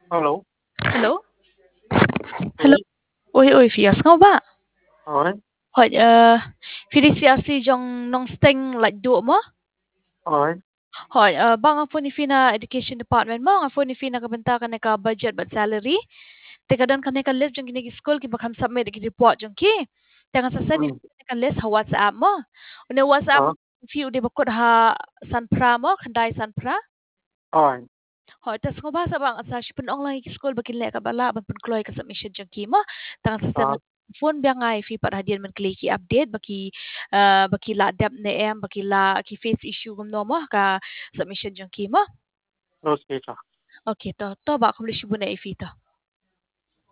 Hello, Hello? Hello. oui, Oi, oi, Fias nga ba? ouais, Hoi, Fili siasi jong nong steng like do mo? ouais, Hoi, bang ako ni Fina Education Department mo, nga ni Fina kabanta ka na ka budget but salary. Teka dan ka ka list jong ginig school ki bakam submit ki report jong ki. Teka sa send ni hm, ka list ha WhatsApp mo. Una WhatsApp ah, few di bakod ha sanpra mo, kanday sanpra. ouais, Hoi, tas ko ba sa bang sa shipun online ki school bakin le ka bala ban pun kloy ka submission jong ki mo. Teka sa send ah, phone biang ngai fi par hadian man kliki update baki baki la dep ne em baki la ki face issue gum no mo ka submission jong ki mo. ok, ça. Okay to ba ko li shibu na ifi to.